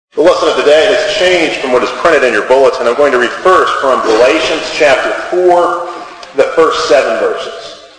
The lesson of the day has changed from what is printed in your bulletin. I'm going to read first from Galatians chapter 4, the first 7 verses.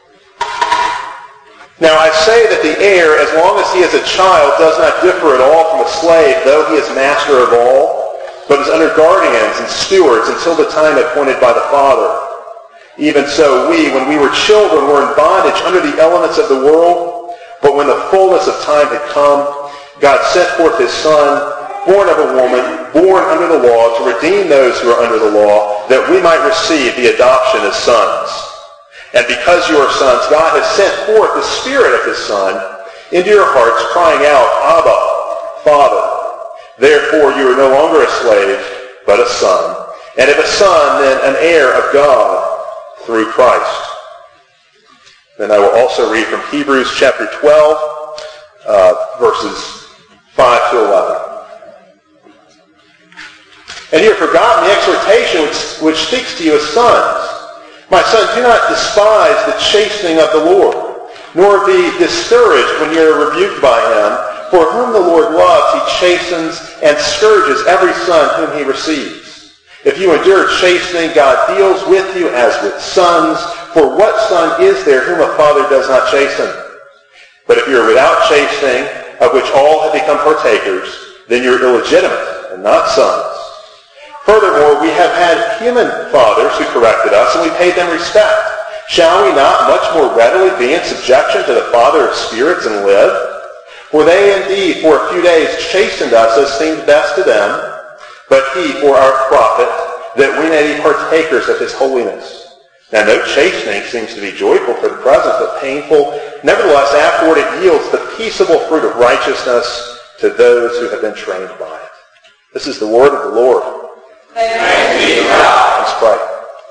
Now I say that the heir, as long as he is a child, does not differ at all from a slave, though he is master of all, but is under guardians and stewards until the time appointed by the Father. Even so we, when we were children, were in bondage under the elements of the world, but when the fullness of time had come, God sent forth his Son, born of a woman, born under the law, to redeem those who are under the law, that we might receive the adoption as sons. And because you are sons, God has sent forth the Spirit of his Son into your hearts, crying out, Abba, Father. Therefore you are no longer a slave, but a son. And if a son, then an heir of God through Christ. Then I will also read from Hebrews chapter 12, verses 5 to 11. And you have forgotten the exhortation which speaks to you as sons. My son, do not despise the chastening of the Lord, nor be discouraged when you are rebuked by him. For whom the Lord loves, he chastens and scourges every son whom he receives. If you endure chastening, God deals with you as with sons. For what son is there whom a father does not chasten? But if you are without chastening, of which all have become partakers, then you are illegitimate and not sons. Furthermore, we have had human fathers who corrected us, and we paid them respect. Shall we not much more readily be in subjection to the Father of spirits and live? For they indeed for a few days chastened us as seemed best to them, but he for our profit, that we may be partakers of his holiness. Now no chastening seems to be joyful for the present, but painful. Nevertheless, afterward it yields the peaceable fruit of righteousness to those who have been trained by it. This is the word of the Lord. Thanks be to God. Let's pray.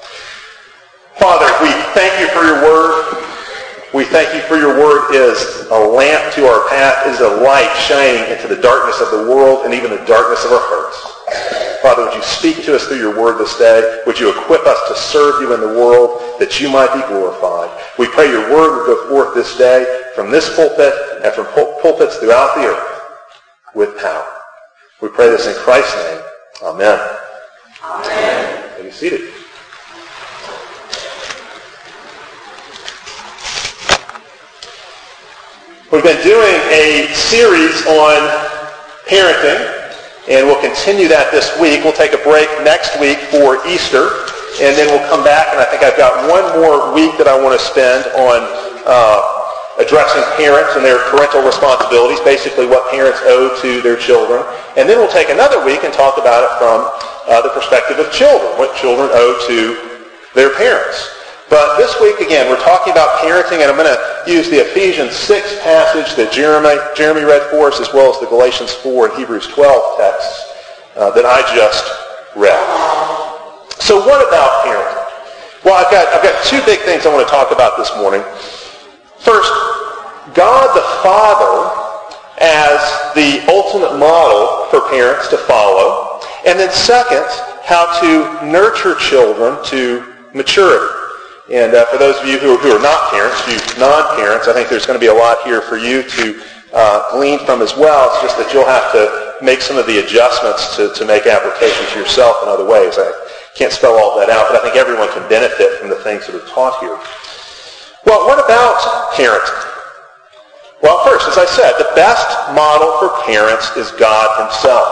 Father, we thank you for your word. We thank you for your word is a lamp to our path, is a light shining into the darkness of the world and even the darkness of our hearts. Father, would you speak to us through your word this day? Would you equip us to serve you in the world that you might be glorified? We pray your word would go forth this day from this pulpit and from pulpits throughout the earth with power. We pray this in Christ's name. Amen. Amen. Be seated. We've been doing a series on parenting, and we'll continue that this week. We'll take a break next week for Easter, and then we'll come back, and I think I've got one more week that I want to spend on addressing parents and their parental responsibilities, basically what parents owe to their children. And then we'll take another week and talk about it from the perspective of children, what children owe to their parents. But this week, again, we're talking about parenting, and I'm going to use the Ephesians 6 passage that Jeremy read for us, as well as the Galatians 4 and Hebrews 12 texts that I just read. So what about parenting? Well, I've got two big things I want to talk about this morning. First, God the Father as the ultimate model for parents to follow. And then second, how to nurture children to maturity. And for those of you who are not parents, you non-parents, I think there's going to be a lot here for you to glean from as well. It's just that you'll have to make some of the adjustments to make application to yourself in other ways. I can't spell all that out, but I think everyone can benefit from the things that are taught here. Well, what about parenting? Well, first, as I said, the best model for parents is God himself.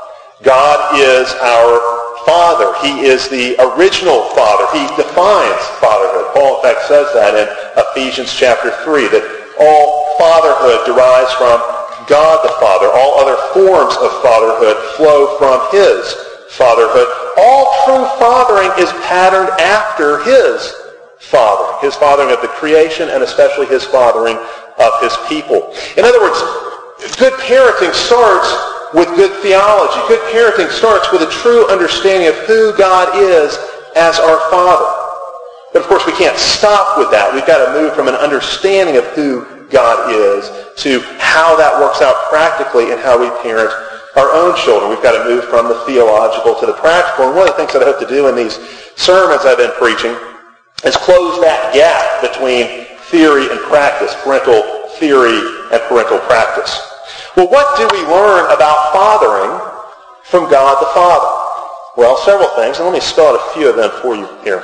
God is our Father. He is the original Father. He defines fatherhood. Paul, in fact, says that in Ephesians chapter 3, that all fatherhood derives from God the Father. All other forms of fatherhood flow from his fatherhood. All true fathering is patterned after his fathering of the creation, and especially his fathering of his people. In other words, good parenting starts with good theology. Good parenting starts with a true understanding of who God is as our Father. But of course we can't stop with that. We've got to move from an understanding of who God is to how that works out practically in how we parent our own children. We've got to move from the theological to the practical. And one of the things that I hope to do in these sermons I've been preaching is close that gap between theory and practice, parental theory and parental practice. Well, what do we learn about fathering from God the Father? Well, several things, and let me spell out a few of them for you here.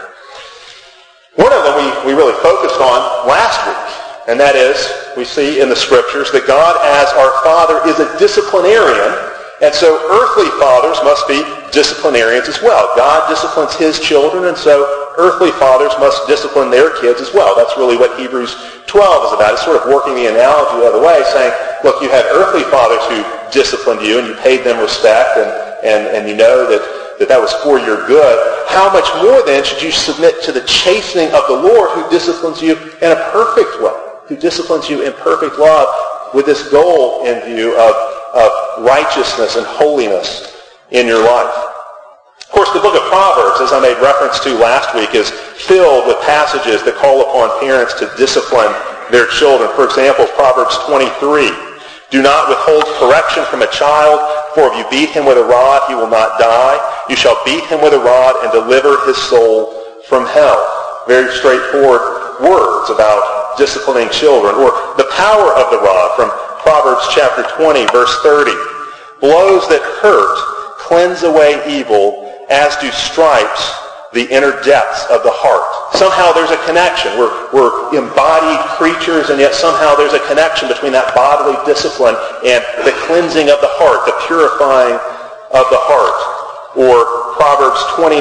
One of them we really focused on last week, and that is, we see in the Scriptures that God as our Father is a disciplinarian, and so earthly fathers must be disciplinarians as well. God disciplines his children, and so earthly fathers must discipline their kids as well. That's really what Hebrews 12 is about. It's sort of working the analogy the other way, saying, look, you had earthly fathers who disciplined you, and you paid them respect, and you know that was for your good. How much more then should you submit to the chastening of the Lord, who disciplines you in a perfect way, who disciplines you in perfect love with this goal in view of righteousness and holiness in your life. Of course, the book of Proverbs, as I made reference to last week, is filled with passages that call upon parents to discipline their children. For example, Proverbs 23. Do not withhold correction from a child, for if you beat him with a rod, he will not die. You shall beat him with a rod and deliver his soul from hell. Very straightforward words about disciplining children. Or the power of the rod from Proverbs chapter 20, verse 30. Blows that hurt cleanse away evil, as do stripes the inner depths of the heart. Somehow there's a connection. We're embodied creatures, and yet somehow there's a connection between that bodily discipline and the cleansing of the heart, the purifying of the heart. Or Proverbs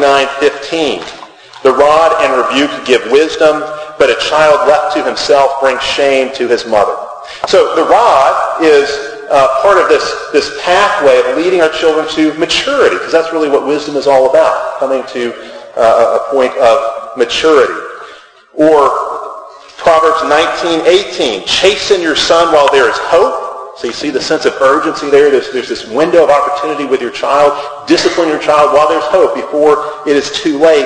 29:15. The rod and rebuke give wisdom, but a child left to himself brings shame to his mother. So the rod is part of this pathway of leading our children to maturity, because that's really what wisdom is all about, coming to a point of maturity. Or Proverbs 19:18, chasten your son while there is hope. So you see the sense of urgency there. There's this window of opportunity with your child. Discipline your child while there's hope, before it is too late.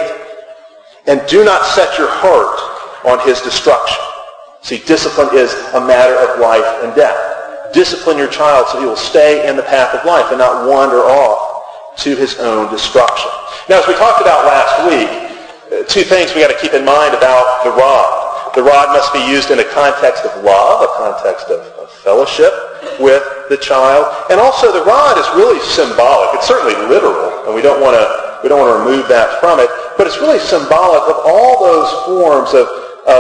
And do not set your heart on his destruction. See, discipline is a matter of life and death. Discipline your child so he will stay in the path of life and not wander off to his own destruction. Now, as we talked about last week, two things we got to keep in mind about the rod. The rod must be used in a context of love, a context of fellowship with the child, and also the rod is really symbolic. It's certainly literal, and we don't want to remove that from it, but it's really symbolic of all those forms of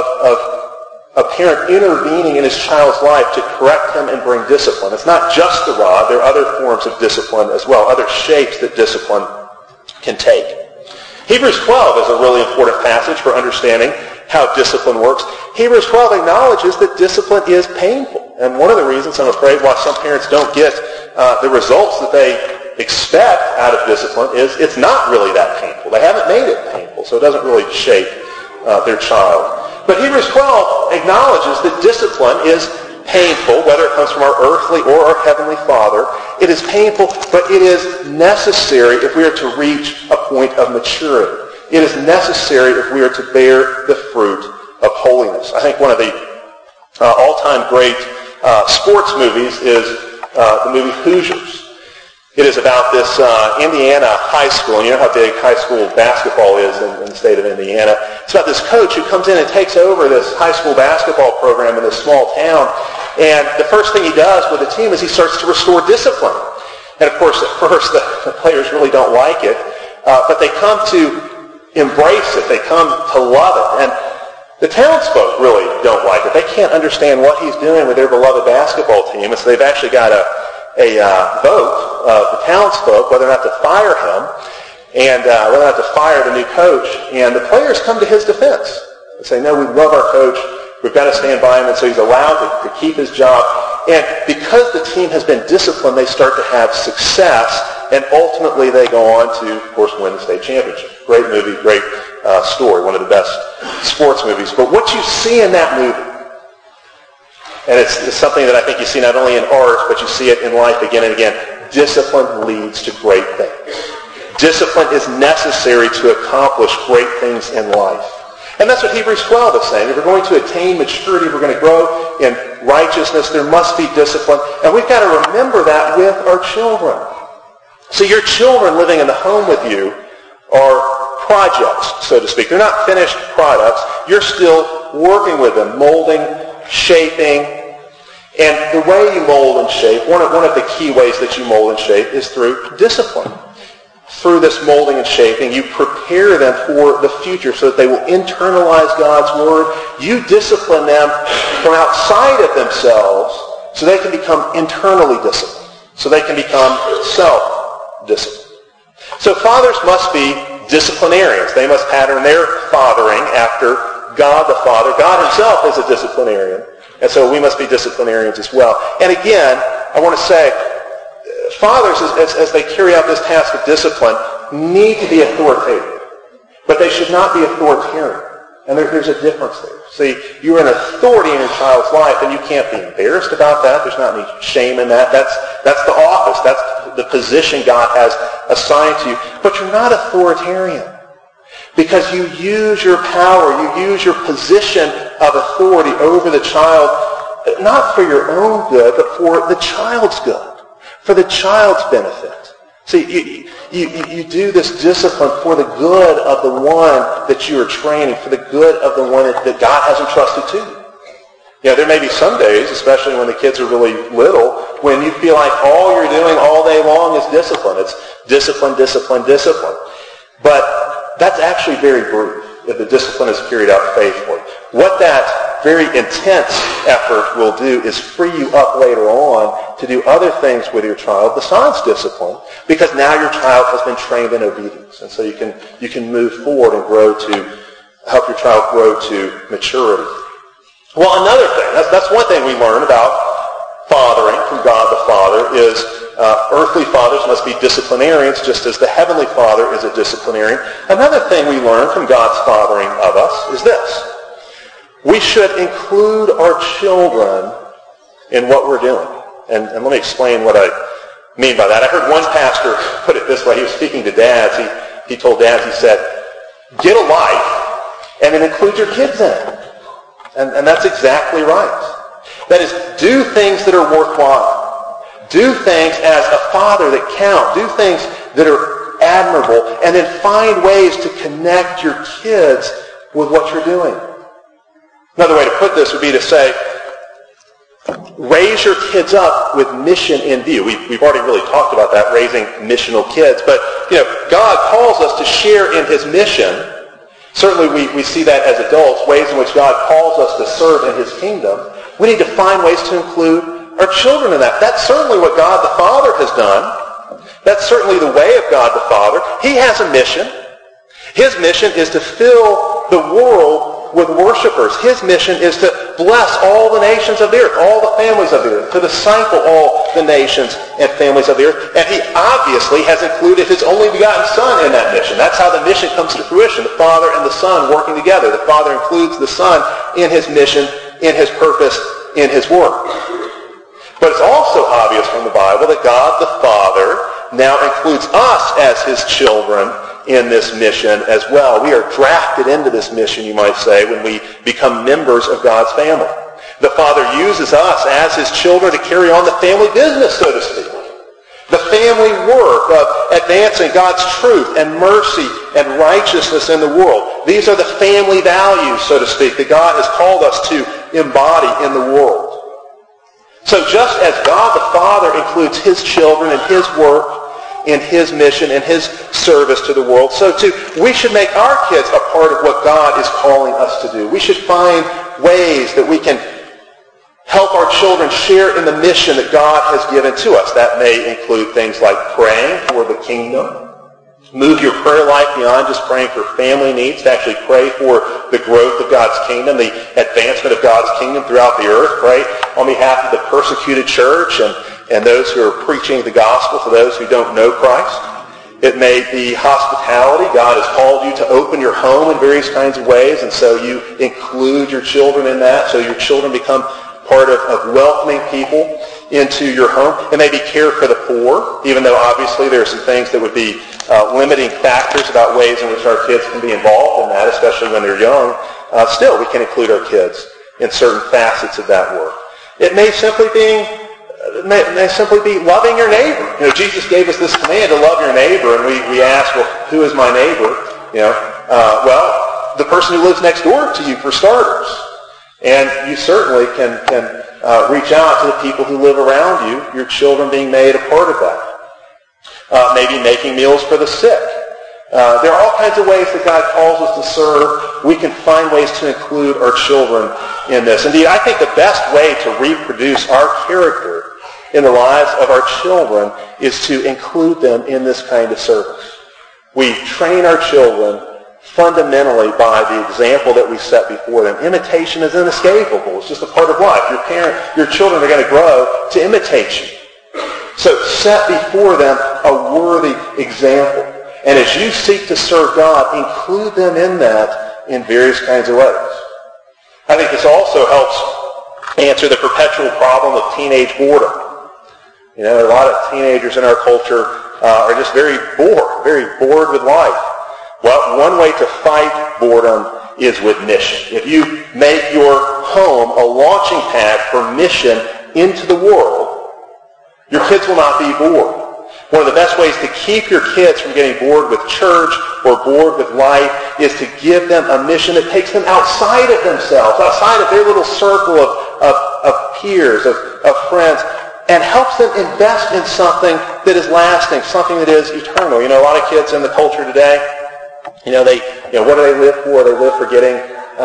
a parent intervening in his child's life to correct him and bring discipline. It's not just the rod. There are other forms of discipline as well, other shapes that discipline can take. Hebrews 12 is a really important passage for understanding how discipline works. Hebrews 12 acknowledges that discipline is painful. And one of the reasons, I'm afraid, why some parents don't get the results that they expect out of discipline is it's not really that painful. They haven't made it painful, so it doesn't really shape their child. But Hebrews 12 acknowledges that discipline is painful, whether it comes from our earthly or our heavenly Father. It is painful, but it is necessary if we are to reach a point of maturity. It is necessary if we are to bear the fruit of holiness. I think one of the all-time great sports movies is the movie Hoosiers. It is about this Indiana high school, and you know how big high school basketball is in the state of Indiana. It's about this coach who comes in and takes over this high school basketball program in this small town, and the first thing he does with the team is he starts to restore discipline. And of course, at first, the players really don't like it, but they come to embrace it. They come to love it. And the townsfolk really don't like it. They can't understand what he's doing with their beloved basketball team, and so they've actually got a vote of the townsfolk whether or not to fire him and whether or not to fire the new coach. And the players come to his defense. They say, no, we love our coach. We've got to stand by him. And so he's allowed to keep his job. And because the team has been disciplined, they start to have success. And ultimately they go on to, of course, win the state championship. Great movie, great story. One of the best sports movies. But what you see in that movie, and it's something that I think you see not only in art, but you see it in life again and again. Discipline leads to great things. Discipline is necessary to accomplish great things in life. And that's what Hebrews 12 is saying. If we're going to attain maturity, if we're going to grow in righteousness, there must be discipline. And we've got to remember that with our children. So your children living in the home with you are projects, so to speak. They're not finished products. You're still working with them, molding, shaping, And the way you mold and shape, one of the key ways that you mold and shape is through discipline. Through this molding and shaping, you prepare them for the future so that they will internalize God's Word. You discipline them from outside of themselves so they can become internally disciplined, so they can become self-disciplined. So fathers must be disciplinarians. They must pattern their fathering after God the Father. God himself is a disciplinarian, and so we must be disciplinarians as well. And again, I want to say, fathers, as they carry out this task of discipline, need to be authoritative. But they should not be authoritarian. And there's a difference there. See, you're an authority in your child's life, and you can't be embarrassed about that. There's not any shame in that. That's the office. That's the position God has assigned to you. But you're not authoritarian. Because you use your power, you use your position of authority over the child, not for your own good, but for the child's good. For the child's benefit. See, you do this discipline for the good of the one that you are training, for the good of the one that God has entrusted to you. You know, there may be some days, especially when the kids are really little, when you feel like all you're doing all day long is discipline. It's discipline, discipline, discipline. But that's actually very brief if the discipline is carried out faithfully. What that very intense effort will do is free you up later on to do other things with your child besides discipline, because now your child has been trained in obedience. And so you can move forward and help your child grow to maturity. Well, another thing, that's one thing we learn about fathering from God the Father is earthly fathers must be disciplinarians, just as the Heavenly Father is a disciplinarian. Another thing we learn from God's fathering of us is this. We should include our children in what we're doing. And let me explain what I mean by that. I heard one pastor put it this way. He was speaking to dads. He told dads, he said, get a life and then include your kids in it. And that's exactly right. That is, do things that are worthwhile. Do things as a father that count. Do things that are admirable. And then find ways to connect your kids with what you're doing. Another way to put this would be to say, raise your kids up with mission in view. We've already really talked about that, raising missional kids. But, God calls us to share in his mission. Certainly we see that as adults, ways in which God calls us to serve in his kingdom. We need to find ways to include our children in that. That's certainly what God the Father has done. That's certainly the way of God the Father. He has a mission. His mission is to fill the world with worshipers. His mission is to bless all the nations of the earth, all the families of the earth, to disciple all the nations and families of the earth. And he obviously has included his only begotten Son in that mission. That's how the mission comes to fruition, the Father and the Son working together. The Father includes the Son in his mission, in his purpose, in his work. But it's also obvious from the Bible that God the Father now includes us as his children in this mission as well. We are drafted into this mission, you might say, when we become members of God's family. The Father uses us as his children to carry on the family business, so to speak. The family work of advancing God's truth and mercy and righteousness in the world. These are the family values, so to speak, that God has called us to embody in the world. So just as God the Father includes his children in his work, in his mission, in his service to the world, so too we should make our kids a part of what God is calling us to do. We should find ways that we can help our children share in the mission that God has given to us. That may include things like praying for the kingdom. Move your prayer life beyond just praying for family needs to actually pray for the growth of God's kingdom, the advancement of God's kingdom throughout the earth. Pray on behalf of the persecuted church and those who are preaching the gospel to those who don't know Christ. It may be hospitality. God has called you to open your home in various kinds of ways, and so you include your children in that, so your children become part of welcoming people into your home. It may be care for the poor, even though obviously there are some things that would be limiting factors about ways in which our kids can be involved in that, especially when they're young. Still, we can include our kids in certain facets of that work. It may simply be loving your neighbor. Jesus gave us this command to love your neighbor, and we ask, well, who is my neighbor? Well, the person who lives next door to you, for starters. And you certainly can reach out to the people who live around you, your children being made a part of that. Maybe making meals for the sick. There are all kinds of ways that God calls us to serve. We can find ways to include our children in this. Indeed, I think the best way to reproduce our character in the lives of our children is to include them in this kind of service. We train our children fundamentally by the example that we set before them. Imitation is inescapable. It's just a part of life. Your children are going to grow to imitate you. So set before them a worthy example. And as you seek to serve God, include them in that in various kinds of ways. I think this also helps answer the perpetual problem of teenage boredom. You know, a lot of teenagers in our culture are just very bored with life. Well, one way to fight boredom is with mission. If you make your home a launching pad for mission into the world, your kids will not be bored. One of the best ways to keep your kids from getting bored with church or bored with life is to give them a mission that takes them outside of themselves, outside of their little circle of peers, of friends, and helps them invest in something that is lasting, something that is eternal. You know, a lot of kids in the culture today, what do they live for? They live for getting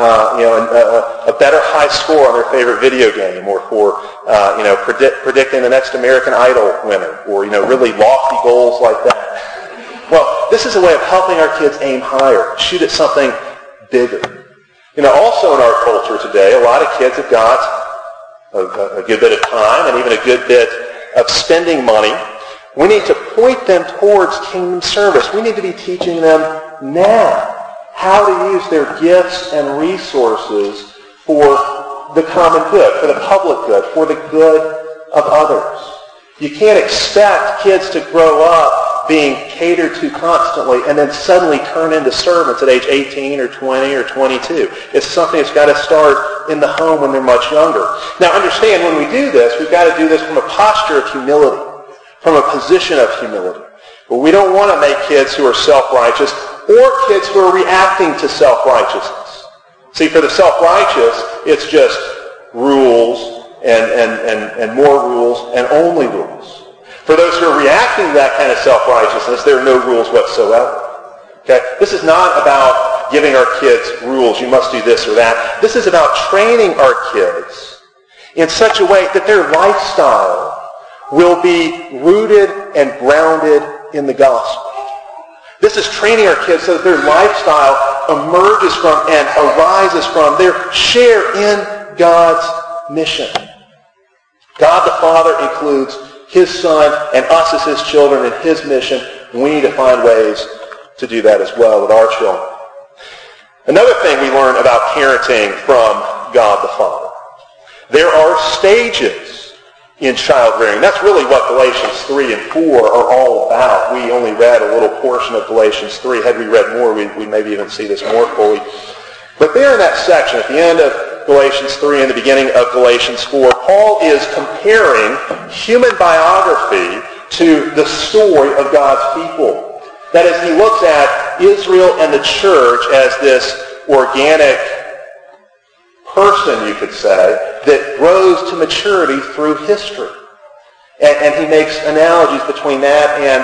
a better high score on their favorite video game, or for predicting the next American Idol winner, or really lofty goals like that. Well, this is a way of helping our kids aim higher, shoot at something bigger. Also in our culture today, a lot of kids have got a good bit of time and even a good bit of spending money. We need to point them towards kingdom service. We need to be teaching them now how to use their gifts and resources for the common good, for the public good, for the good of others. You can't expect kids to grow up being catered to constantly and then suddenly turn into servants at age 18 or 20 or 22. It's something that's got to start in the home when they're much younger. Now understand, when we do this, we've got to do this from a posture of humility, from a position of humility. But we don't want to make kids who are self-righteous or kids who are reacting to self-righteousness. See, for the self-righteous, it's just rules and more rules and only rules. For those who are reacting to that kind of self-righteousness, there are no rules whatsoever. Okay? This is not about giving our kids rules. You must do this or that. This is about training our kids in such a way that their lifestyle will be rooted and grounded in the gospel. This is training our kids so that their lifestyle emerges from and arises from their share in God's mission. God the Father includes His Son and us as His children in His mission. We need to find ways to do that as well with our children. Another thing we learn about parenting from God the Father. There are stages in child rearing. That's really what Galatians 3 and 4 are all about. We only read a little portion of Galatians 3. Had we read more, we maybe even see this more fully. But there in that section, at the end of Galatians 3 and the beginning of Galatians 4, Paul is comparing human biography to the story of God's people. That is, he looks at Israel and the church as this organic person, you could say, that grows to maturity through history. And he makes analogies between that and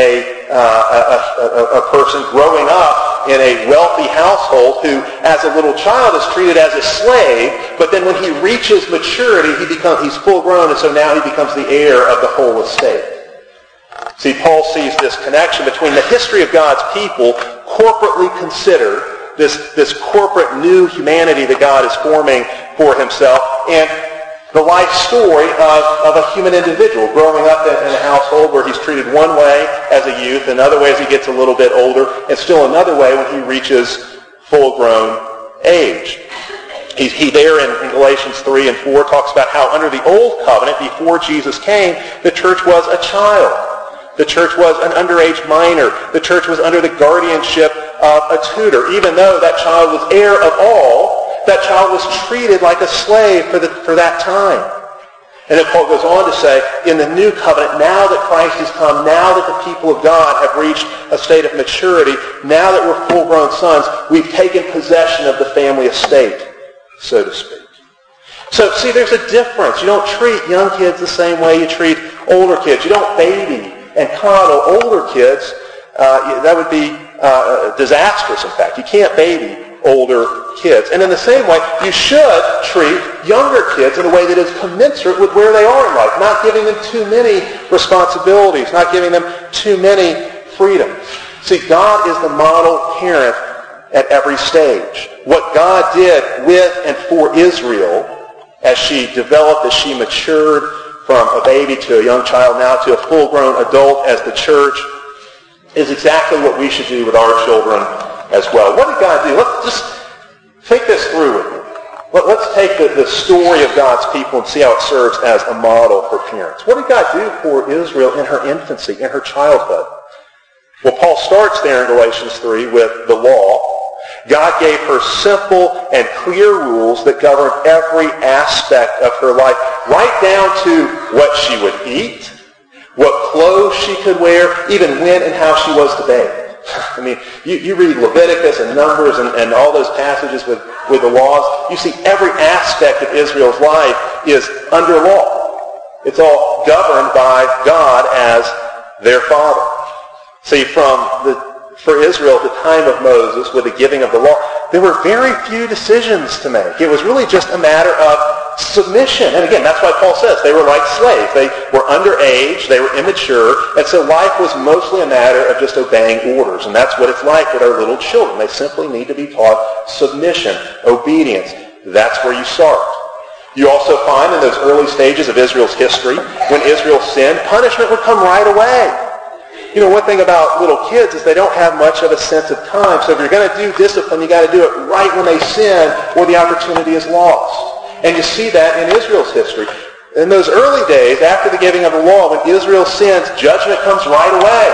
a person growing up in a wealthy household who, as a little child, is treated as a slave, but then when he reaches maturity, he's full grown, and so now he becomes the heir of the whole estate. See, Paul sees this connection between the history of God's people, corporately considered, this corporate new humanity that God is forming for himself, and the life story of a human individual growing up in a household where he's treated one way as a youth, another way as he gets a little bit older, and still another way when he reaches full-grown age. He there in Galatians 3 and 4 talks about how under the old covenant, before Jesus came, the church was a child. The church was an underage minor. The church was under the guardianship of a tutor. Even though that child was heir of all, that child was treated like a slave for that time. And then Paul goes on to say, in the new covenant, now that Christ has come, now that the people of God have reached a state of maturity, now that we're full-grown sons, we've taken possession of the family estate, so to speak. So, see, there's a difference. You don't treat young kids the same way you treat older kids. You don't baby and coddle older kids. That would be disastrous, in fact. You can't baby older kids. And in the same way, you should treat younger kids in a way that is commensurate with where they are in life, not giving them too many responsibilities, not giving them too many freedoms. See, God is the model parent at every stage. What God did with and for Israel as she developed, as she matured from a baby to a young child, now to a full-grown adult as the church, is exactly what we should do with our children as well. What did God do? Let's just think this through with me. Let's take the story of God's people and see how it serves as a model for parents. What did God do for Israel in her infancy, in her childhood? Well, Paul starts there in Galatians 3 with the law. God gave her simple and clear rules that governed every aspect of her life, right down to what she would eat, what clothes she could wear, even when and how she was to bathe. I mean, you read Leviticus and Numbers and all those passages with the laws, you see every aspect of Israel's life is under law. It's all governed by God as their Father. See, for Israel at the time of Moses, with the giving of the law, there were very few decisions to make. It was really just a matter of submission. And again, that's why Paul says they were like slaves. They were underage, they were immature, and so life was mostly a matter of just obeying orders. And that's what it's like with our little children. They simply need to be taught submission, obedience. That's where you start. You also find in those early stages of Israel's history, when Israel sinned, punishment would come right away. You know, one thing about little kids is they don't have much of a sense of time. So if you're going to do discipline, you got to do it right when they sin or the opportunity is lost. And you see that in Israel's history. In those early days, after the giving of the law, when Israel sins, judgment comes right away.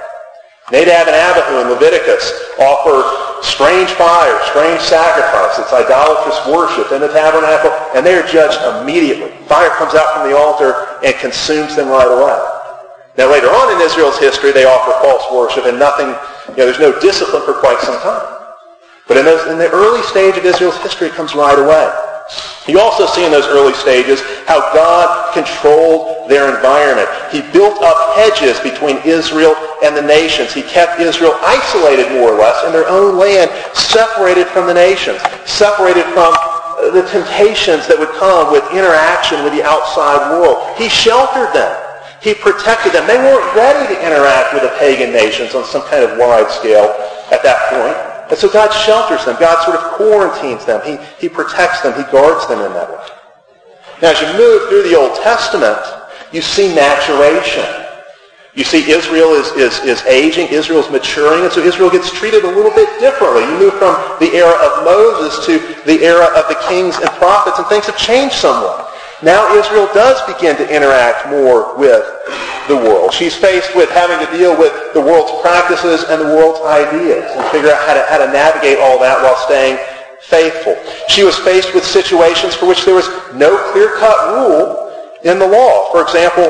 Nadab and Abihu in Leviticus offer strange fire, strange sacrifice. It's idolatrous worship in the tabernacle, and they are judged immediately. Fire comes out from the altar and consumes them right away. Now later on in Israel's history, they offer false worship and nothing, there's no discipline for quite some time. But in the early stage of Israel's history, it comes right away. You also see in those early stages how God controlled their environment. He built up hedges between Israel and the nations. He kept Israel isolated more or less in their own land, separated from the nations, separated from the temptations that would come with interaction with the outside world. He sheltered them. He protected them. They weren't ready to interact with the pagan nations on some kind of wide scale at that point. And so God shelters them. God sort of quarantines them. He protects them. He guards them in that way. Now, as you move through the Old Testament, you see maturation. You see Israel is aging. Israel's maturing. And so Israel gets treated a little bit differently. You move from the era of Moses to the era of the kings and prophets, and things have changed somewhat. Now Israel does begin to interact more with the world. She's faced with having to deal with the world's practices and the world's ideas and figure out how to navigate all that while staying faithful. She was faced with situations for which there was no clear-cut rule in the law. For example,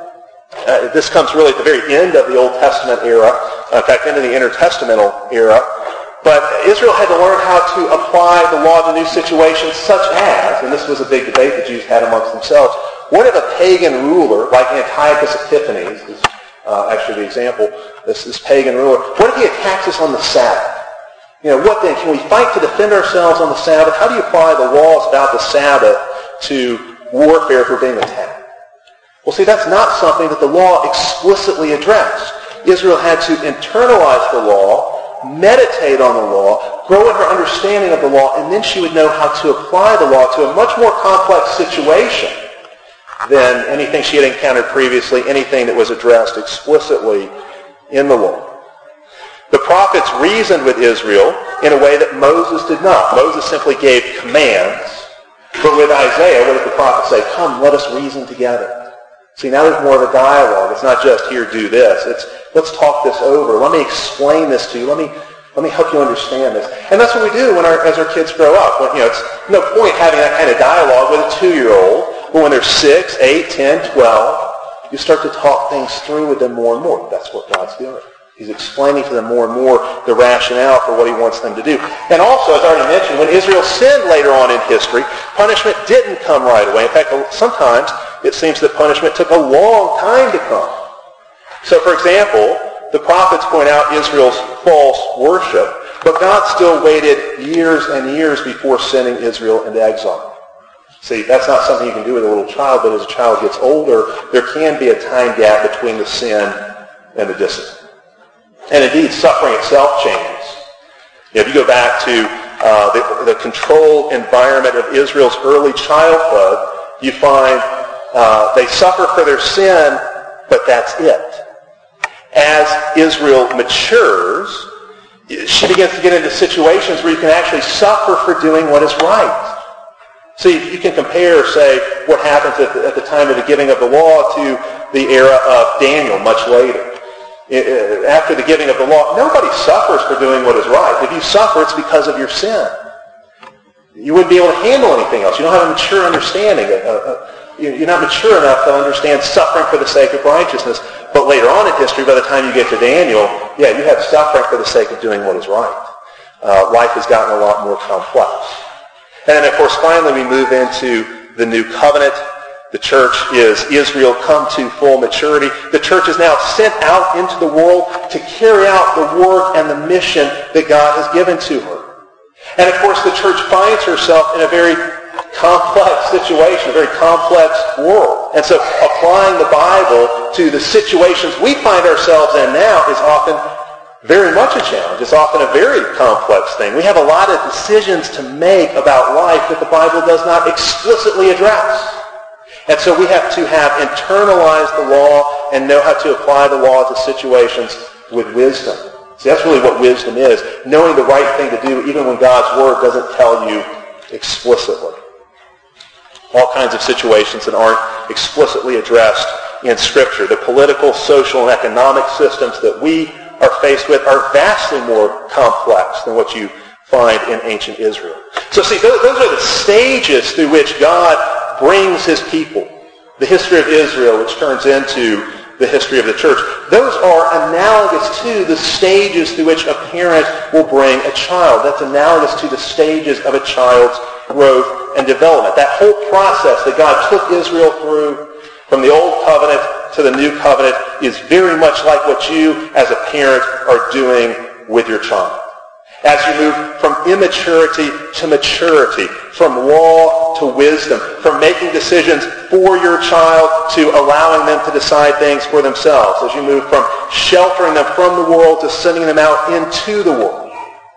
this comes really at the very end of the Old Testament era, in fact, into the intertestamental era. But Israel had to learn how to apply the law to new situations such as, and this was a big debate the Jews had amongst themselves, what if a pagan ruler, like Antiochus Epiphanes, is actually the example, this pagan ruler, what if he attacks us on the Sabbath? What then? Can we fight to defend ourselves on the Sabbath? How do you apply the laws about the Sabbath to warfare if we're being attacked? Well, see, that's not something that the law explicitly addressed. Israel had to internalize the law, meditate on the law, grow in her understanding of the law, and then she would know how to apply the law to a much more complex situation than anything she had encountered previously, anything that was addressed explicitly in the law. The prophets reasoned with Israel in a way that Moses did not. Moses simply gave commands, but with Isaiah, what did the prophet say? Come, let us reason together. See, now there's more of a dialogue. It's not just, here, do this. It's, let's talk this over. Let me explain this to you. Let me help you understand this. And that's what we do as our kids grow up. It's no point having that kind of dialogue with a 2-year-old, but when they're 6, 8, 10, 12, you start to talk things through with them more and more. That's what God's doing. He's explaining to them more and more the rationale for what he wants them to do. And also, as I already mentioned, when Israel sinned later on in history, punishment didn't come right away. In fact, sometimes it seems that punishment took a long time to come. So, for example, the prophets point out Israel's false worship, but God still waited years and years before sending Israel into exile. See, that's not something you can do with a little child, but as a child gets older, there can be a time gap between the sin and the discipline. And indeed, suffering itself changes. If you go back to the controlled environment of Israel's early childhood, you find they suffer for their sin, but that's it. As Israel matures, she begins to get into situations where you can actually suffer for doing what is right. See, you can compare, say, what happens at the time of the giving of the law to the era of Daniel much later. After the giving of the law, nobody suffers for doing what is right. If you suffer, it's because of your sin. You wouldn't be able to handle anything else. You don't have a mature understanding. You're not mature enough to understand suffering for the sake of righteousness. But later on in history, by the time you get to Daniel, you have suffering for the sake of doing what is right. Life has gotten a lot more complex. And then, of course, finally we move into the new covenant. The church is Israel come to full maturity. The church is now sent out into the world to carry out the work and the mission that God has given to her. And of course, the church finds herself in a very complex situation, a very complex world. And so applying the Bible to the situations we find ourselves in now is often very much a challenge. It's often a very complex thing. We have a lot of decisions to make about life that the Bible does not explicitly address. And so we have to have internalized the law and know how to apply the law to situations with wisdom. See, that's really what wisdom is, knowing the right thing to do even when God's Word doesn't tell you explicitly. All kinds of situations that aren't explicitly addressed in Scripture. The political, social, and economic systems that we are faced with are vastly more complex than what you find in ancient Israel. So see, those are the stages through which God brings his people. The history of Israel, which turns into the history of the church. Those are analogous to the stages through which a parent will bring a child. That's analogous to the stages of a child's growth and development. That whole process that God took Israel through from the old covenant to the new covenant is very much like what you as a parent are doing with your child. As you move from immaturity to maturity, from law to wisdom, from making decisions for your child to allowing them to decide things for themselves, as you move from sheltering them from the world to sending them out into the world.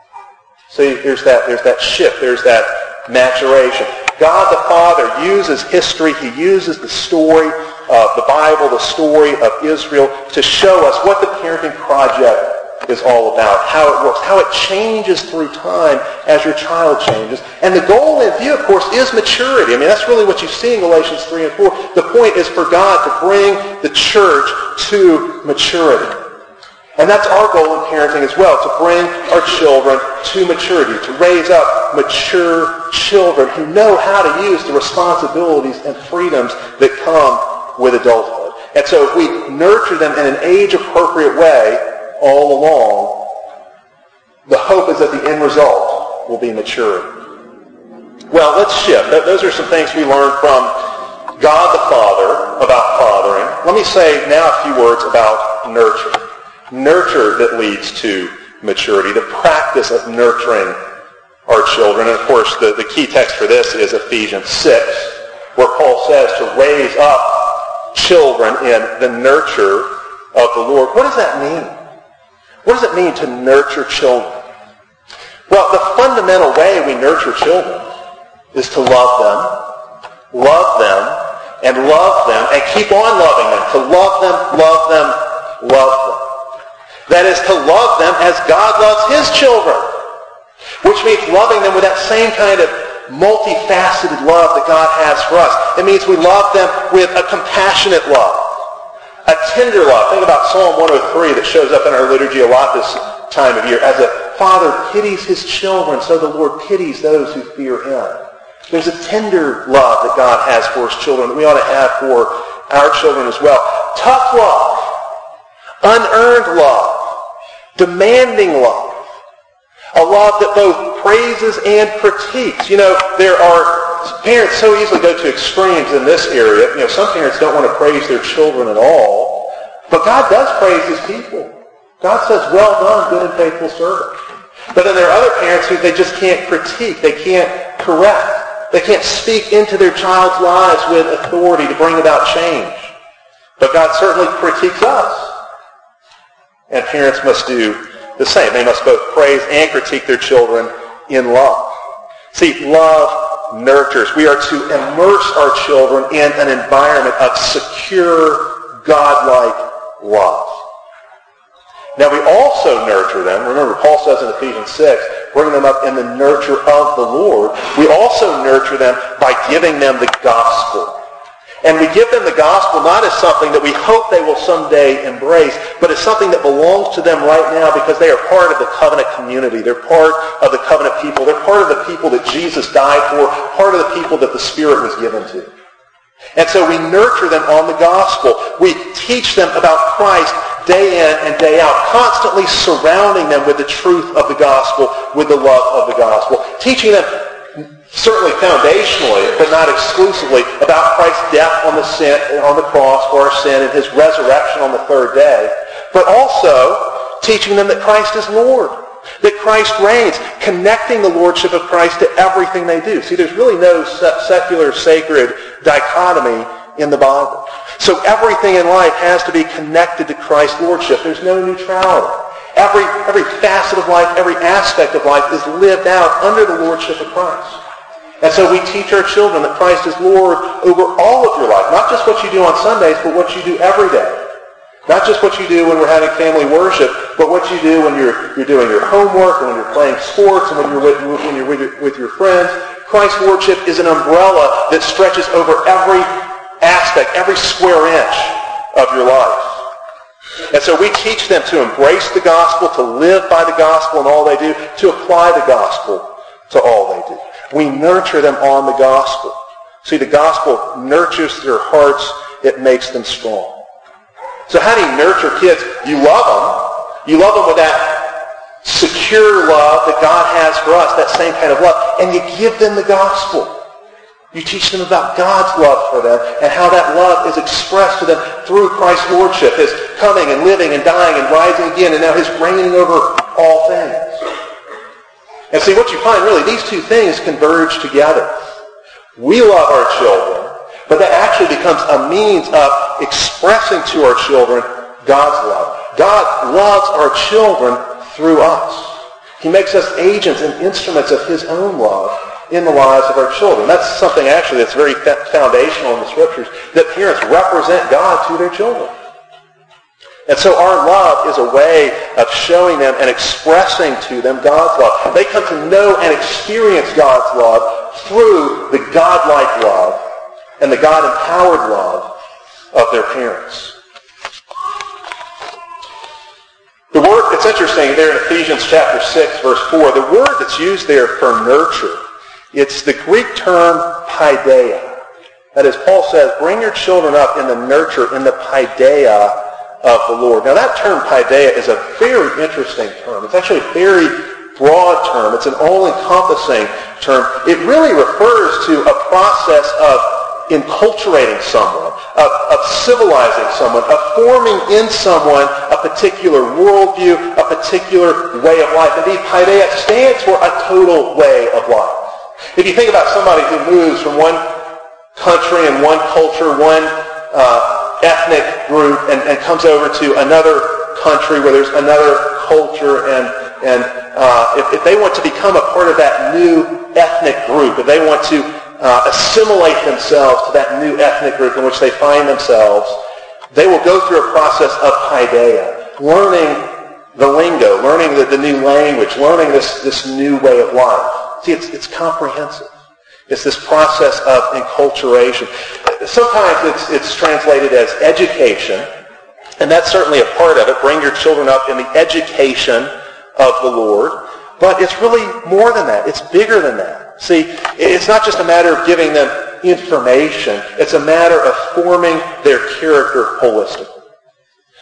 So there's that shift, there's that maturation. God the Father uses history, he uses the story of the Bible, the story of Israel, to show us what the parenting project is all about, how it works, how it changes through time as your child changes. And the goal in view, of course, is maturity. I mean, that's really what you see in Galatians 3 and 4. The point is for God to bring the church to maturity. And that's our goal in parenting as well, to bring our children to maturity, to raise up mature children who know how to use the responsibilities and freedoms that come with adulthood. And so if we nurture them in an age-appropriate way, all along, the hope is that the end result will be maturity. Well, let's shift. Those are some things we learned from God the Father about fathering. Let me say now a few words about nurture. Nurture that leads to maturity, the practice of nurturing our children. And of course, the key text for this is Ephesians 6, where Paul says to raise up children in the nurture of the Lord. What does that mean? What does it mean to nurture children? Well, the fundamental way we nurture children is to love them, and keep on loving them. To love them, love them, love them. That is to love them as God loves his children, which means loving them with that same kind of multifaceted love that God has for us. It means we love them with a compassionate love. A tender love. Think about Psalm 103 that shows up in our liturgy a lot this time of year. As a father pities his children, so the Lord pities those who fear him. There's a tender love that God has for his children that we ought to have for our children as well. Tough love. Unearned love. demanding love, a love that both praises and critiques. You know, there are parents so easily go to extremes in this area. You know, some parents don't want to praise their children at all, but God does praise his people. God says, well done, good and faithful servant. But then there are other parents who they just can't critique, they can't correct, they can't speak into their child's lives with authority to bring about change. But God certainly critiques us. And parents must do the same. They must both praise and critique their children in love. See, love nurtures. We are to immerse our children in an environment of secure, God-like love. Now we also nurture them. Remember, Paul says in Ephesians 6, bring them up in the nurture of the Lord. We also nurture them by giving them the gospel. And we give them the gospel not as something that we hope they will someday embrace, but as something that belongs to them right now because they are part of the covenant community. They're part of the covenant people. They're part of the people that Jesus died for, part of the people that the Spirit was given to. And so we nurture them on the gospel. We teach them about Christ day in and day out, constantly surrounding them with the truth of the gospel, with the love of the gospel, teaching them certainly foundationally, but not exclusively, about Christ's death on the cross for our sin and his resurrection on the third day, but also teaching them that Christ is Lord, that Christ reigns, connecting the lordship of Christ to everything they do. See, there's really no secular, sacred dichotomy in the Bible. So everything in life has to be connected to Christ's lordship. There's no neutrality. Every facet of life, every aspect of life is lived out under the lordship of Christ. And so we teach our children that Christ is Lord over all of your life. Not just what you do on Sundays, but what you do every day. Not just what you do when we're having family worship, but what you do when you're doing your homework, and when you're playing sports, and when you're with your friends. Christ's Lordship is an umbrella that stretches over every aspect, every square inch of your life. And so we teach them to embrace the gospel, to live by the gospel in all they do, to apply the gospel to all they do. We nurture them on the gospel. See, the gospel nurtures their hearts. It makes them strong. So how do you nurture kids? You love them. You love them with that secure love that God has for us, that same kind of love. And you give them the gospel. You teach them about God's love for them and how that love is expressed to them through Christ's Lordship, his coming and living and dying and rising again, and now his reigning over all things. And see, what you find, really, these two things converge together. We love our children, but that actually becomes a means of expressing to our children God's love. God loves our children through us. He makes us agents and instruments of his own love in the lives of our children. That's something actually that's very foundational in the Scriptures, that parents represent God to their children. And so our love is a way of showing them and expressing to them God's love. They come to know and experience God's love through the God-like love and the God-empowered love of their parents. The word, it's interesting, there in Ephesians chapter 6, verse 4, the word that's used there for nurture, it's the Greek term paideia. That is, Paul says, bring your children up in the nurture, in the paideia of the Lord. Now that term paideia is a very interesting term. It's actually a very broad term. It's an all-encompassing term. It really refers to a process of enculturating someone, of civilizing someone, of forming in someone a particular worldview, a particular way of life. Indeed, paideia stands for a total way of life. If you think about somebody who moves from one country and one culture, one ethnic group, and comes over to another country where there's another culture, and if they want to become a part of that new ethnic group, if they want to assimilate themselves to that new ethnic group in which they find themselves, they will go through a process of paideia, learning the lingo, learning the new language, learning this new way of life. See, it's comprehensive. It's this process of enculturation. Sometimes it's translated as education, and that's certainly a part of it. Bring your children up in the education of the Lord. But it's really more than that. It's bigger than that. See, it's not just a matter of giving them information. It's a matter of forming their character holistically.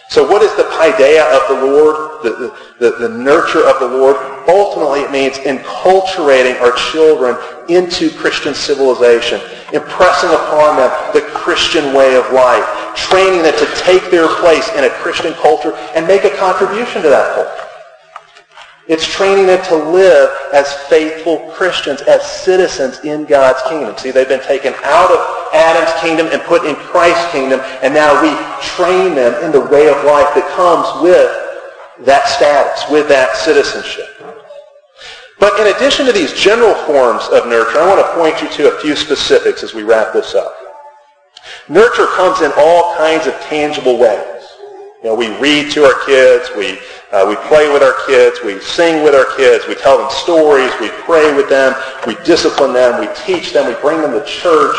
So what is the paideia of the Lord, the nurture of the Lord? Ultimately, it means enculturating our children into Christian civilization, impressing upon them the Christian way of life, training them to take their place in a Christian culture and make a contribution to that culture. It's training them to live as faithful Christians, as citizens in God's kingdom. See, they've been taken out of Adam's kingdom and put in Christ's kingdom, and now we train them in the way of life that comes with that status, with that citizenship. But in addition to these general forms of nurture, I want to point you to a few specifics as we wrap this up. Nurture comes in all kinds of tangible ways. You know, we read to our kids, we play with our kids, we sing with our kids, we tell them stories, we pray with them, we discipline them, we teach them, we bring them to church,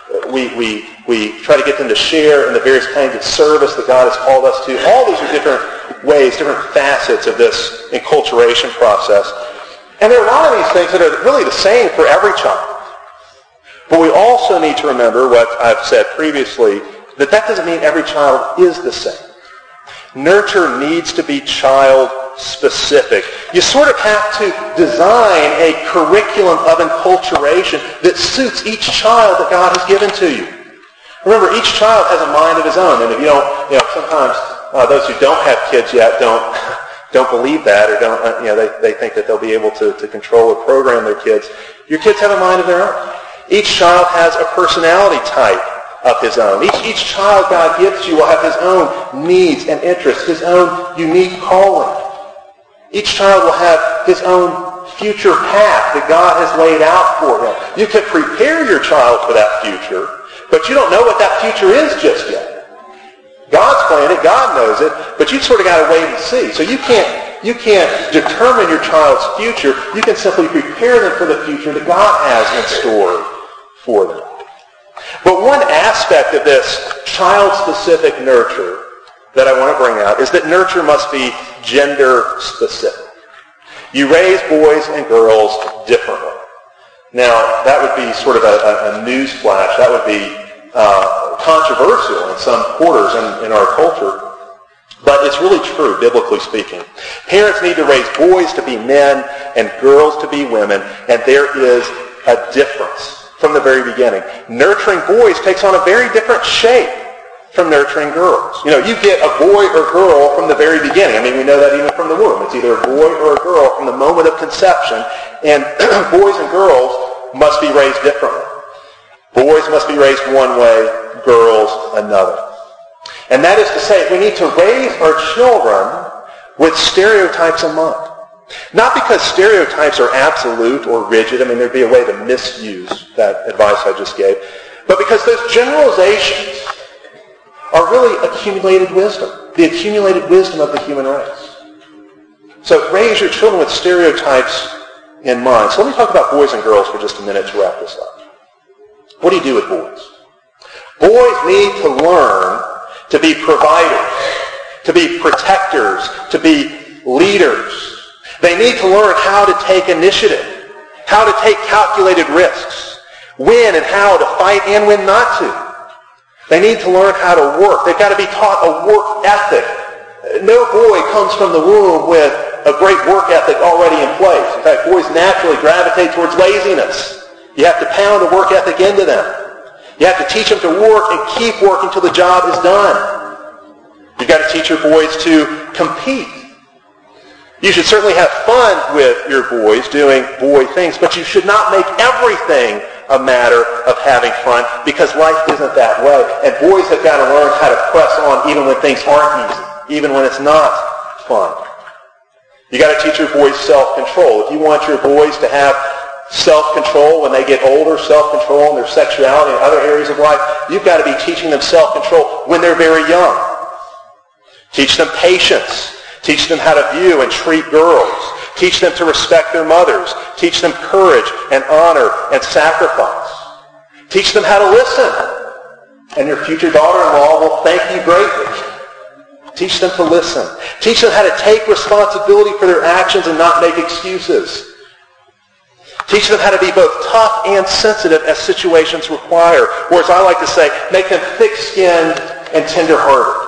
we try to get them to share in the various kinds of service that God has called us to. All these are different ways, different facets of this enculturation process. And there are a lot of these things that are really the same for every child. But we also need to remember what I've said previously, that doesn't mean every child is the same. Nurture needs to be child-specific. You sort of have to design a curriculum of enculturation that suits each child that God has given to you. Remember, each child has a mind of his own, and if you don't, sometimes those who don't have kids yet don't believe that, or don't, they think that they'll be able to control or program their kids. Your kids have a mind of their own. Each child has a personality type of his own. Each child God gives you will have his own needs and interests, his own unique calling. Each child will have his own future path that God has laid out for him. You can prepare your child for that future, but you don't know what that future is just yet. God's planned it, God knows it, but you sort of got to wait and see. So you can't determine your child's future. You can simply prepare them for the future that God has in store for them. But one aspect of this child-specific nurture that I want to bring out is that nurture must be gender-specific. You raise boys and girls differently. Now, that would be sort of a news flash. That would be controversial in some quarters in our culture. But it's really true, biblically speaking. Parents need to raise boys to be men and girls to be women, and there is a difference from the very beginning. Nurturing boys takes on a very different shape from nurturing girls. You get a boy or girl from the very beginning. I mean, we know that even from the womb. It's either a boy or a girl from the moment of conception, and boys and girls must be raised differently. Boys must be raised one way, girls another. And that is to say, we need to raise our children with stereotypes in mind. Not because stereotypes are absolute or rigid. I mean, there'd be a way to misuse that advice I just gave. But because those generalizations are really accumulated wisdom. The accumulated wisdom of the human race. So raise your children with stereotypes in mind. So let me talk about boys and girls for just a minute to wrap this up. What do you do with boys? Boys need to learn to be providers, to be protectors, to be leaders. They need to learn how to take initiative, how to take calculated risks, when and how to fight and when not to. They need to learn how to work. They've got to be taught a work ethic. No boy comes from the womb with a great work ethic already in place. In fact, boys naturally gravitate towards laziness. You have to pound a work ethic into them. You have to teach them to work and keep working until the job is done. You've got to teach your boys to compete. You should certainly have fun with your boys doing boy things, but you should not make everything a matter of having fun, because life isn't that way. And boys have got to learn how to press on even when things aren't easy, even when it's not fun. You got to teach your boys self-control. If you want your boys to have self-control when they get older, self-control in their sexuality and other areas of life, you've got to be teaching them self-control when they're very young. Teach them patience. Teach them how to view and treat girls. Teach them to respect their mothers. Teach them courage and honor and sacrifice. Teach them how to listen. And your future daughter-in-law will thank you greatly. Teach them to listen. Teach them how to take responsibility for their actions and not make excuses. Teach them how to be both tough and sensitive as situations require. Or as I like to say, make them thick-skinned and tender-hearted.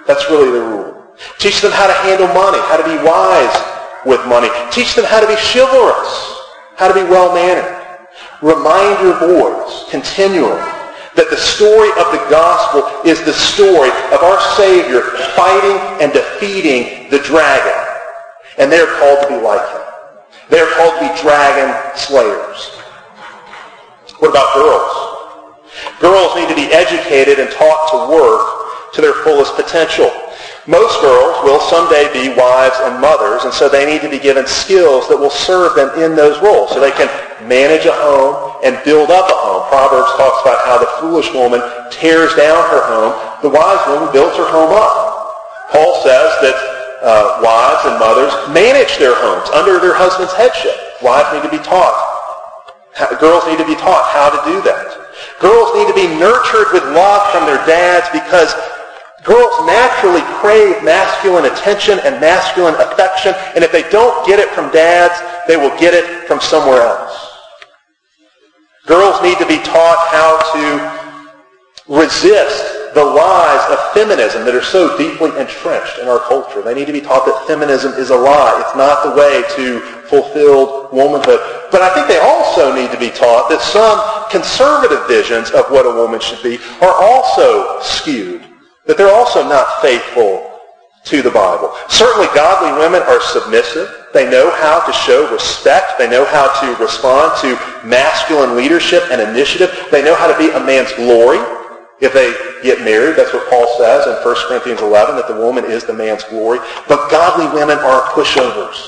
That's really the rule. Teach them how to handle money, how to be wise with money. Teach them how to be chivalrous, how to be well-mannered. Remind your boys continually that the story of the gospel is the story of our Savior fighting and defeating the dragon. And they're called to be like him. They're called to be dragon slayers. What about girls? Girls need to be educated and taught to work to their fullest potential. Most girls will someday be wives and mothers, and so they need to be given skills that will serve them in those roles so they can manage a home and build up a home. Proverbs talks about how the foolish woman tears down her home. The wise woman builds her home up. Paul says that wives and mothers manage their homes under their husband's headship. Wives need to be taught. Girls need to be taught how to do that. Girls need to be nurtured with love from their dads because girls naturally crave masculine attention and masculine affection, and if they don't get it from dads, they will get it from somewhere else. Girls need to be taught how to resist the lies of feminism that are so deeply entrenched in our culture. They need to be taught that feminism is a lie. It's not the way to fulfilled womanhood. But I think they also need to be taught that some conservative visions of what a woman should be are also skewed, that they're also not faithful to the Bible. Certainly godly women are submissive. They know how to show respect. They know how to respond to masculine leadership and initiative. They know how to be a man's glory if they get married. That's what Paul says in 1 Corinthians 11, that the woman is the man's glory. But godly women are pushovers.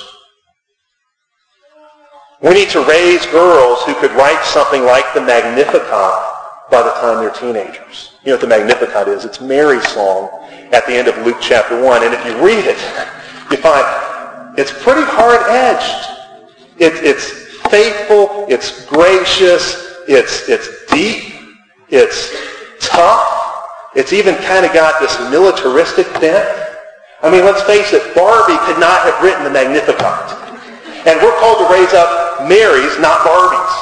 We need to raise girls who could write something like the Magnificat by the time they're teenagers. You know what the Magnificat is? It's Mary's song at the end of Luke chapter 1. And if you read it, you find it's pretty hard-edged. It's faithful, it's gracious, it's deep, it's tough. It's even kind of got this militaristic bent. I mean, let's face it, Barbie could not have written the Magnificat. And we're called to raise up Marys, not Barbies.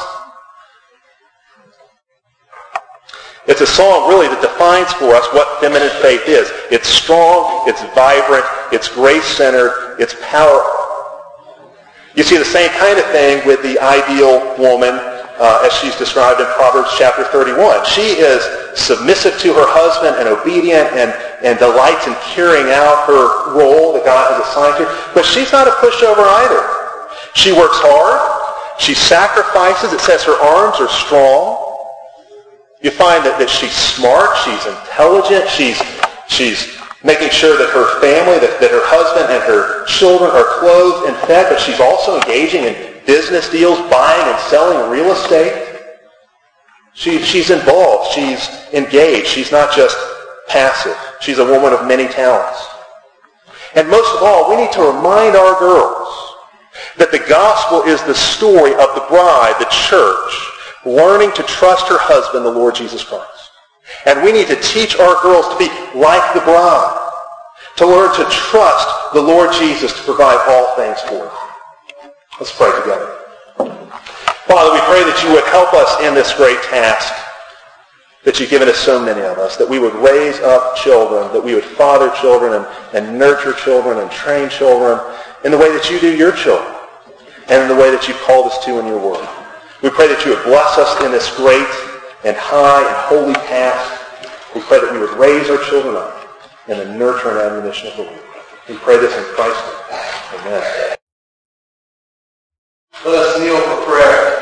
It's a song really that defines for us what feminine faith is. It's strong, it's vibrant, it's grace-centered, it's powerful. You see the same kind of thing with the ideal woman as she's described in Proverbs chapter 31. She is submissive to her husband and obedient and delights in carrying out her role that God has assigned to her. But she's not a pushover either. She works hard. She sacrifices. It says her arms are strong. You find that she's smart, she's intelligent, she's making sure that her family, that her husband and her children are clothed and fed, but she's also engaging in business deals, buying and selling real estate. She's involved, she's engaged, she's not just passive. She's a woman of many talents. And most of all, we need to remind our girls that the gospel is the story of the bride, the church, learning to trust her husband, the Lord Jesus Christ. And we need to teach our girls to be like the bride, to learn to trust the Lord Jesus to provide all things for them. Let's pray together. Father, we pray that you would help us in this great task that you've given us, so many of us, that we would raise up children, that we would father children and nurture children and train children in the way that you do your children and in the way that you've called us to in your word. We pray that you would bless us in this great and high and holy task. We pray that we would raise our children up in the nurture and admonition of the Lord. We pray this in Christ's name. Amen. Let us kneel for prayer.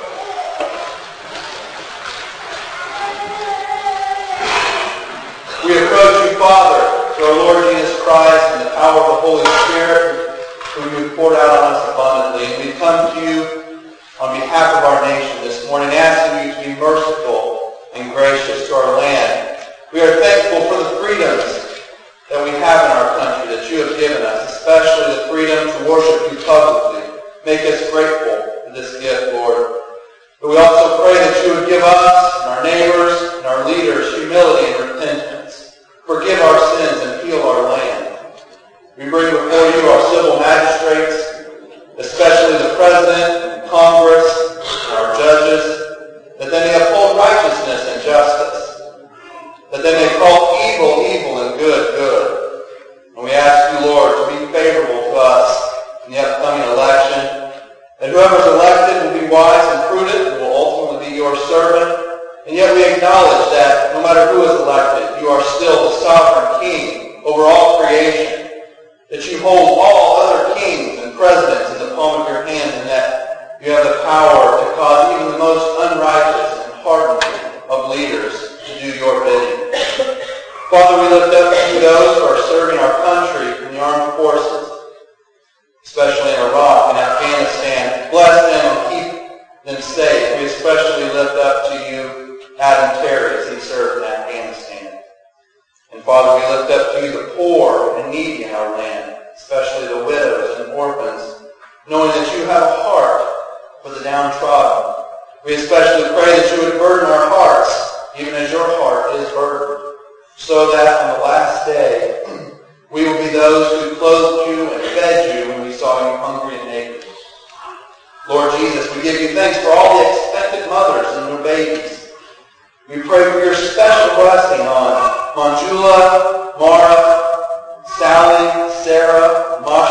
We approach you, Father, through our Lord Jesus Christ and the power of the Holy Spirit, whom you have poured out on us abundantly. And we come to you on behalf of our nation this morning, asking you to be merciful and gracious to our land. We are thankful for the freedoms that we have in our country that you have given us, especially the freedom to worship you publicly. Make us grateful for this gift, Lord. But we also pray that you would give us and our neighbors and our leaders humility and repentance. Forgive our sins and heal our land. We bring before you our civil magistrates, especially the President, Congress, and our judges, that they may uphold righteousness and justice, that they may call evil, evil, and good, good, favorable to us in the upcoming election. That whoever is elected will be wise and prudent and will ultimately be your servant. And yet we acknowledge that no matter who is elected, you are still the sovereign king over all creation. That you hold all other kings and presidents in the palm of your hand, and that you have the power to cause even the most unrighteous and hardened of leaders to do your bidding. Father, we lift up to those who are serving our country in the armed forces, especially in Iraq and Afghanistan. Bless them and keep them safe. We especially lift up to you Adam Terry as he served in Afghanistan. And Father, we lift up to you the poor and needy in our land, especially the widows and orphans, knowing that you have a heart for the downtrodden. We especially pray that you would burden our hearts, even as your heart is burdened, so that on the last day we will be those who clothed you and fed you when we saw you hungry and naked. Lord Jesus, we give you thanks for all the expectant mothers and their babies. We pray for your special blessing on Jula, Mara, Sally, Sarah, Masha,